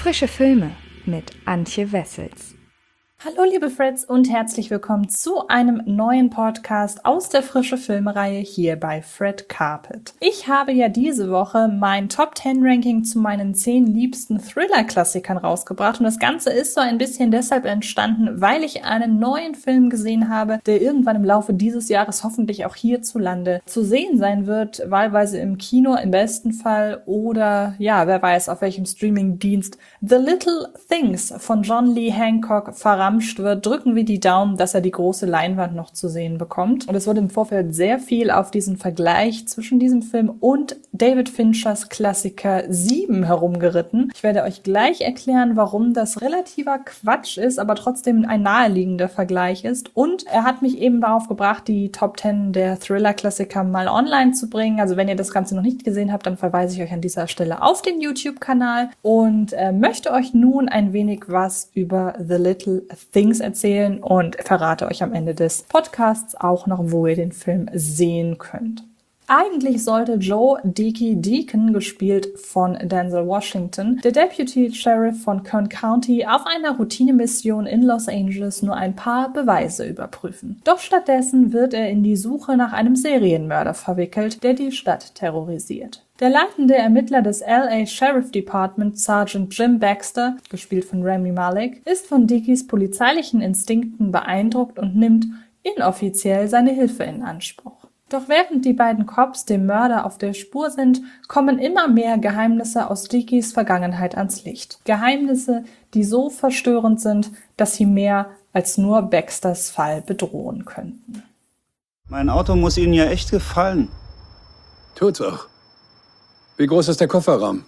Frische Filme mit Antje Wessels. Hallo liebe Freds und herzlich willkommen zu einem neuen Podcast aus der Frische Filme-Reihe hier bei Fred Carpet. Ich habe ja diese Woche mein Top 10 Ranking zu meinen 10 liebsten Thriller-Klassikern rausgebracht und das Ganze ist so ein bisschen deshalb entstanden, weil ich einen neuen Film gesehen habe, der irgendwann im Laufe dieses Jahres hoffentlich auch hierzulande zu sehen sein wird, wahlweise im Kino im besten Fall oder ja, wer weiß auf welchem Streaming-Dienst. The Little Things von John Lee Hancock verrammelt wird, drücken wir die Daumen, dass er die große Leinwand noch zu sehen bekommt. Und es wurde im Vorfeld sehr viel auf diesen Vergleich zwischen diesem Film und David Finchers Klassiker 7 herumgeritten. Ich werde euch gleich erklären, warum das relativer Quatsch ist, aber trotzdem ein naheliegender Vergleich ist. Und er hat mich eben darauf gebracht, die Top 10 der Thriller-Klassiker mal online zu bringen. Also wenn ihr das Ganze noch nicht gesehen habt, dann verweise ich euch an dieser Stelle auf den YouTube-Kanal und möchte euch nun ein wenig was über The Little Things erzählen und verrate euch am Ende des Podcasts auch noch, wo ihr den Film sehen könnt. Eigentlich sollte Joe Dickey Deacon, gespielt von Denzel Washington, der Deputy Sheriff von Kern County, auf einer Routinemission in Los Angeles nur ein paar Beweise überprüfen. Doch stattdessen wird er in die Suche nach einem Serienmörder verwickelt, der die Stadt terrorisiert. Der leitende Ermittler des LA Sheriff Department, Sergeant Jim Baxter, gespielt von Rami Malek, ist von Dickeys polizeilichen Instinkten beeindruckt und nimmt inoffiziell seine Hilfe in Anspruch. Doch während die beiden Cops dem Mörder auf der Spur sind, kommen immer mehr Geheimnisse aus Dickeys Vergangenheit ans Licht. Geheimnisse, die so verstörend sind, dass sie mehr als nur Baxters Fall bedrohen könnten. Mein Auto muss Ihnen ja echt gefallen. Tut's auch. Wie groß ist der Kofferraum?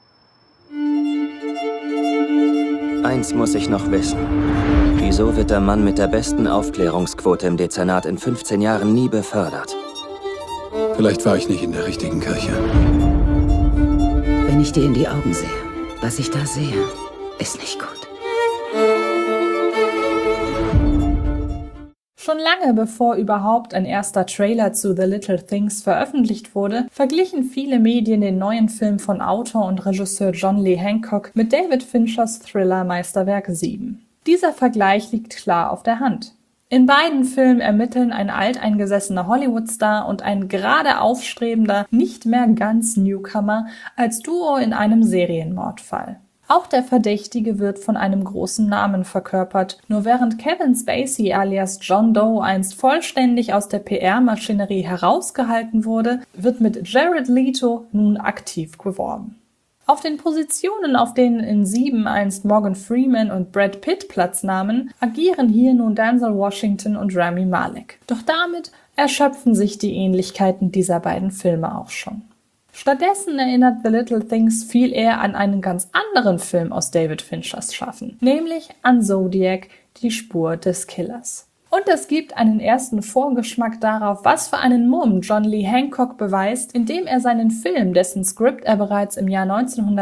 Eins muss ich noch wissen. Wieso wird der Mann mit der besten Aufklärungsquote im Dezernat in 15 Jahren nie befördert? Vielleicht war ich nicht in der richtigen Kirche. Wenn ich dir in die Augen sehe, was ich da sehe, ist nicht gut. Schon lange bevor überhaupt ein erster Trailer zu The Little Things veröffentlicht wurde, verglichen viele Medien den neuen Film von Autor und Regisseur John Lee Hancock mit David Finchers Thriller-Meisterwerk 7. Dieser Vergleich liegt klar auf der Hand. In beiden Filmen ermitteln ein alteingesessener Hollywood-Star und ein gerade aufstrebender, nicht mehr ganz Newcomer als Duo in einem Serienmordfall. Auch der Verdächtige wird von einem großen Namen verkörpert. Nur während Kevin Spacey alias John Doe einst vollständig aus der PR-Maschinerie herausgehalten wurde, wird mit Jared Leto nun aktiv geworben. Auf den Positionen, auf denen in 7 einst Morgan Freeman und Brad Pitt Platz nahmen, agieren hier nun Denzel Washington und Rami Malek. Doch damit erschöpfen sich die Ähnlichkeiten dieser beiden Filme auch schon. Stattdessen erinnert The Little Things viel eher an einen ganz anderen Film aus David Finchers Schaffen, nämlich an Zodiac, die Spur des Killers. Und es gibt einen ersten Vorgeschmack darauf, was für einen Mumm John Lee Hancock beweist, indem er seinen Film, dessen Skript er bereits im Jahr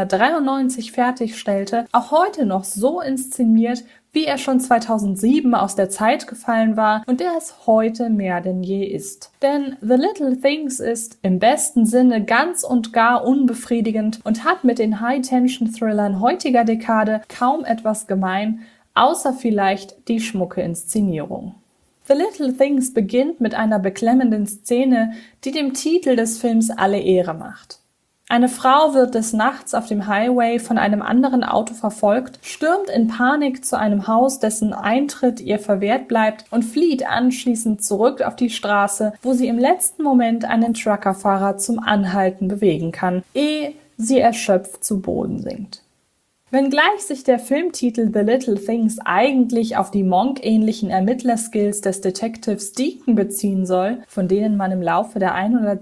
1993 fertigstellte, auch heute noch so inszeniert, wie er schon 2007 aus der Zeit gefallen war und der es heute mehr denn je ist. Denn The Little Things ist im besten Sinne ganz und gar unbefriedigend und hat mit den High-Tension-Thrillern heutiger Dekade kaum etwas gemein, außer vielleicht die schmucke Inszenierung. The Little Things beginnt mit einer beklemmenden Szene, die dem Titel des Films alle Ehre macht. Eine Frau wird des Nachts auf dem Highway von einem anderen Auto verfolgt, stürmt in Panik zu einem Haus, dessen Eintritt ihr verwehrt bleibt und flieht anschließend zurück auf die Straße, wo sie im letzten Moment einen Truckerfahrer zum Anhalten bewegen kann, ehe sie erschöpft zu Boden sinkt. Wenngleich sich der Filmtitel The Little Things eigentlich auf die Monk-ähnlichen Ermittlerskills des Detectives Deacon beziehen soll, von denen man im Laufe der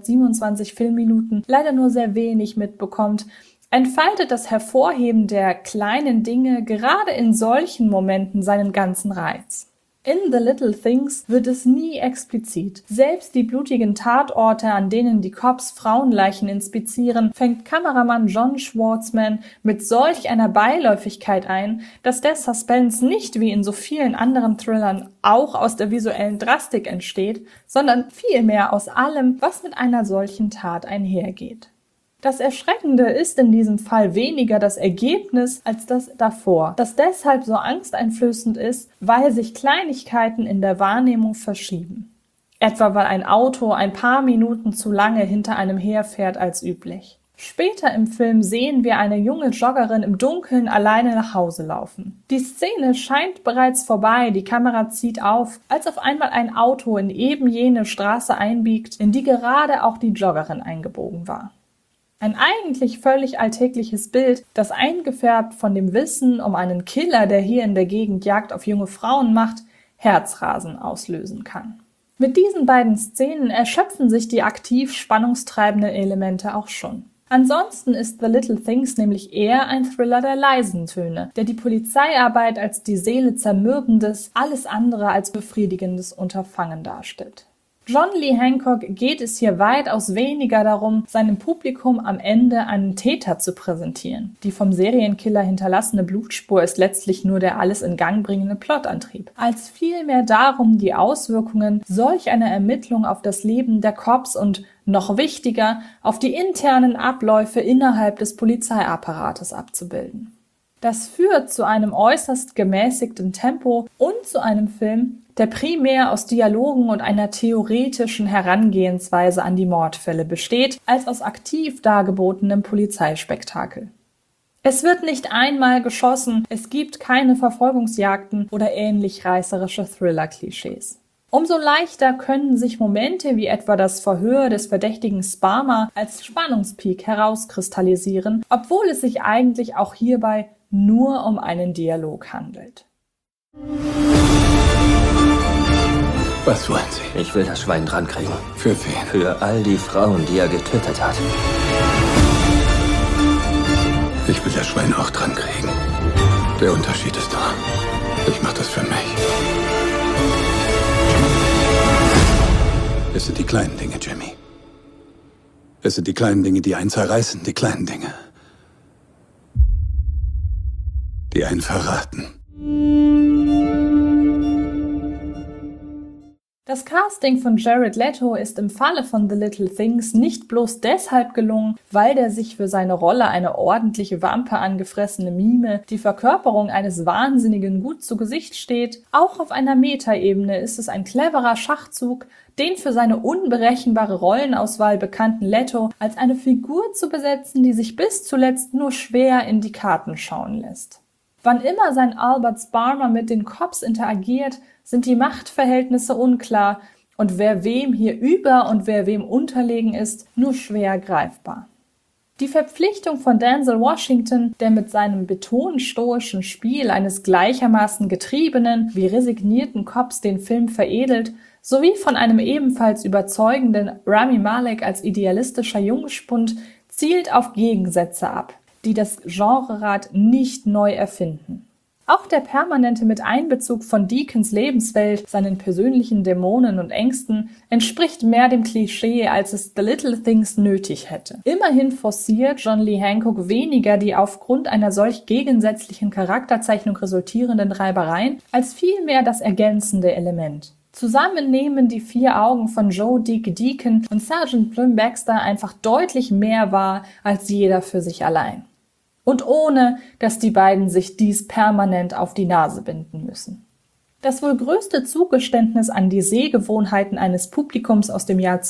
127 Filmminuten leider nur sehr wenig mitbekommt, entfaltet das Hervorheben der kleinen Dinge gerade in solchen Momenten seinen ganzen Reiz. In The Little Things wird es nie explizit. Selbst die blutigen Tatorte, an denen die Cops Frauenleichen inspizieren, fängt Kameramann John Schwartzman mit solch einer Beiläufigkeit ein, dass der Suspense nicht wie in so vielen anderen Thrillern auch aus der visuellen Drastik entsteht, sondern vielmehr aus allem, was mit einer solchen Tat einhergeht. Das Erschreckende ist in diesem Fall weniger das Ergebnis als das davor, das deshalb so angsteinflößend ist, weil sich Kleinigkeiten in der Wahrnehmung verschieben. Etwa weil ein Auto ein paar Minuten zu lange hinter einem herfährt als üblich. Später im Film sehen wir eine junge Joggerin im Dunkeln alleine nach Hause laufen. Die Szene scheint bereits vorbei, die Kamera zieht auf, als auf einmal ein Auto in eben jene Straße einbiegt, in die gerade auch die Joggerin eingebogen war. Ein eigentlich völlig alltägliches Bild, das eingefärbt von dem Wissen um einen Killer, der hier in der Gegend Jagd auf junge Frauen macht, Herzrasen auslösen kann. Mit diesen beiden Szenen erschöpfen sich die aktiv spannungstreibenden Elemente auch schon. Ansonsten ist The Little Things nämlich eher ein Thriller der leisen Töne, der die Polizeiarbeit als die Seele zermürbendes, alles andere als befriedigendes Unterfangen darstellt. John Lee Hancock geht es hier weitaus weniger darum, seinem Publikum am Ende einen Täter zu präsentieren. Die vom Serienkiller hinterlassene Blutspur ist letztlich nur der alles in Gang bringende Plotantrieb, als vielmehr darum, die Auswirkungen solch einer Ermittlung auf das Leben der Cops und, noch wichtiger, auf die internen Abläufe innerhalb des Polizeiapparates abzubilden. Das führt zu einem äußerst gemäßigten Tempo und zu einem Film, der primär aus Dialogen und einer theoretischen Herangehensweise an die Mordfälle besteht, als aus aktiv dargebotenem Polizeispektakel. Es wird nicht einmal geschossen, es gibt keine Verfolgungsjagden oder ähnlich reißerische Thriller-Klischees. Umso leichter können sich Momente wie etwa das Verhör des verdächtigen Sparmer als Spannungspeak herauskristallisieren, obwohl es sich eigentlich auch hierbei nur um einen Dialog handelt. Was wollen Sie? Ich will das Schwein drankriegen. Für wen? Für all die Frauen, die er getötet hat. Ich will das Schwein auch drankriegen. Der Unterschied ist da. Ich mach das für mich. Es sind die kleinen Dinge, Jimmy. Es sind die kleinen Dinge, die einen zerreißen. Die kleinen Dinge, die einen verraten. Das Casting von Jared Leto ist im Falle von The Little Things nicht bloß deshalb gelungen, weil der sich für seine Rolle eine ordentliche Wampe angefressene Mime, die Verkörperung eines Wahnsinnigen, gut zu Gesicht steht. Auch auf einer Metaebene ist es ein cleverer Schachzug, den für seine unberechenbare Rollenauswahl bekannten Leto als eine Figur zu besetzen, die sich bis zuletzt nur schwer in die Karten schauen lässt. Wann immer sein Albert Sparmer mit den Cops interagiert, sind die Machtverhältnisse unklar und wer wem hier über und wer wem unterlegen ist, nur schwer greifbar. Die Verpflichtung von Denzel Washington, der mit seinem betonstoischen Spiel eines gleichermaßen getriebenen wie resignierten Cops den Film veredelt, sowie von einem ebenfalls überzeugenden Rami Malek als idealistischer Jungspund, zielt auf Gegensätze ab, die das Genrerad nicht neu erfinden. Auch der permanente Miteinbezug von Deacons Lebenswelt, seinen persönlichen Dämonen und Ängsten, entspricht mehr dem Klischee, als es The Little Things nötig hätte. Immerhin forciert John Lee Hancock weniger die aufgrund einer solch gegensätzlichen Charakterzeichnung resultierenden Reibereien, als vielmehr das ergänzende Element. Zusammen nehmen die 4 Augen von Joe Dick Deacon und Sergeant Plum Baxter einfach deutlich mehr wahr als jeder für sich allein. Und ohne, dass die beiden sich dies permanent auf die Nase binden müssen. Das wohl größte Zugeständnis an die Sehgewohnheiten eines Publikums aus dem Jahr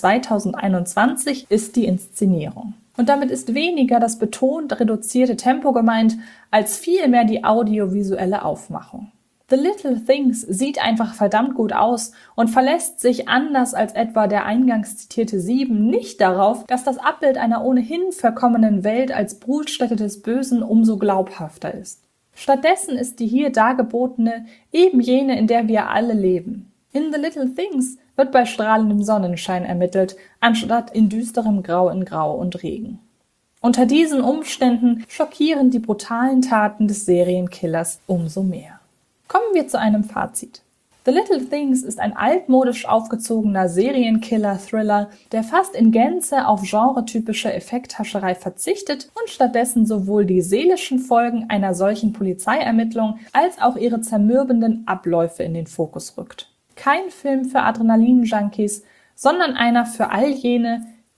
2021 ist die Inszenierung. Und damit ist weniger das betont reduzierte Tempo gemeint, als vielmehr die audiovisuelle Aufmachung. The Little Things sieht einfach verdammt gut aus und verlässt sich anders als etwa der eingangs zitierte 7 nicht darauf, dass das Abbild einer ohnehin verkommenen Welt als Brutstätte des Bösen umso glaubhafter ist. Stattdessen ist die hier dargebotene eben jene, in der wir alle leben. In The Little Things wird bei strahlendem Sonnenschein ermittelt, anstatt in düsterem Grau in Grau und Regen. Unter diesen Umständen schockieren die brutalen Taten des Serienkillers umso mehr. Kommen wir zu einem Fazit. The Little Things ist ein altmodisch aufgezogener Serienkiller-Thriller, der fast in Gänze auf genretypische Effekthascherei verzichtet und stattdessen sowohl die seelischen Folgen einer solchen Polizeiermittlung als auch ihre zermürbenden Abläufe in den Fokus rückt. Kein Film für Adrenalin-Junkies, sondern einer für all jene,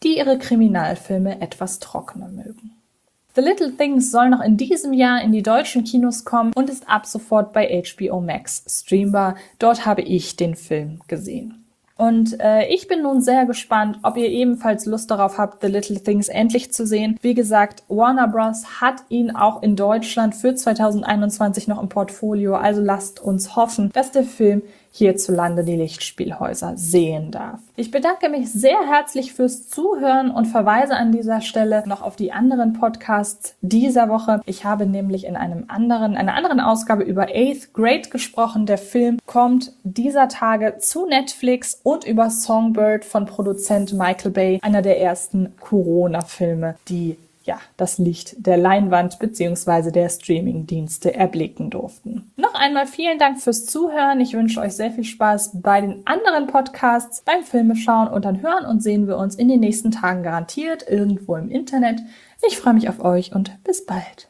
die ihre Kriminalfilme etwas trockener mögen. The Little Things soll noch in diesem Jahr in die deutschen Kinos kommen und ist ab sofort bei HBO Max streambar. Dort habe ich den Film gesehen. Und ich bin nun sehr gespannt, ob ihr ebenfalls Lust darauf habt, The Little Things endlich zu sehen. Wie gesagt, Warner Bros. Hat ihn auch in Deutschland für 2021 noch im Portfolio. Also lasst uns hoffen, dass der Film hierzulande die Lichtspielhäuser sehen darf. Ich bedanke mich sehr herzlich fürs Zuhören und verweise an dieser Stelle noch auf die anderen Podcasts dieser Woche. Ich habe nämlich in einer anderen Ausgabe über Eighth Grade gesprochen. Der Film kommt dieser Tage zu Netflix und über Songbird von Produzent Michael Bay, einer der ersten Corona-Filme, die das Licht der Leinwand bzw. der Streaming-Dienste erblicken durften. Noch einmal vielen Dank fürs Zuhören. Ich wünsche euch sehr viel Spaß bei den anderen Podcasts, beim Filmeschauen und dann hören und sehen wir uns in den nächsten Tagen garantiert irgendwo im Internet. Ich freue mich auf euch und bis bald.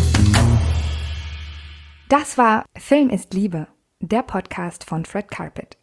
Das war Film ist Liebe, der Podcast von Fred Carpet.